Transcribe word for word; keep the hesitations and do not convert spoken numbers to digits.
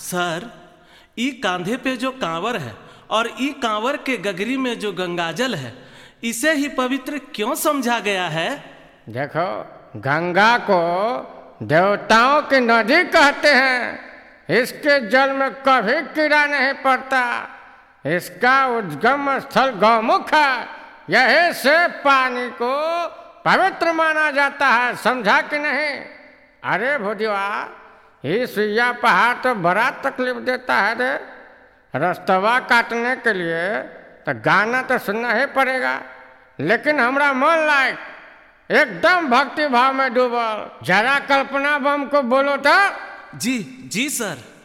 सर, ई कांधे पे जो कांवर है और ई कांवर के गगरी में जो गंगाजल है, इसे ही पवित्र क्यों समझा गया है? देखो, गंगा को देवताओं की नदी कहते हैं। इसके जल में कभी कीड़ा नहीं पड़ता। इसका उद्गम स्थल गौमुख है। यही से पानी को पवित्र माना जाता है। समझा कि नहीं? अरे भुदिया, ये सुइया पहाड़ तो बड़ा तकलीफ देता है रे। रास्तवा काटने के लिए तो गाना तो सुनना ही पड़ेगा, लेकिन हमारा मन लायक एकदम भक्ति भाव में डूबल। जरा कल्पना बम को बोलो तो। जी जी सर।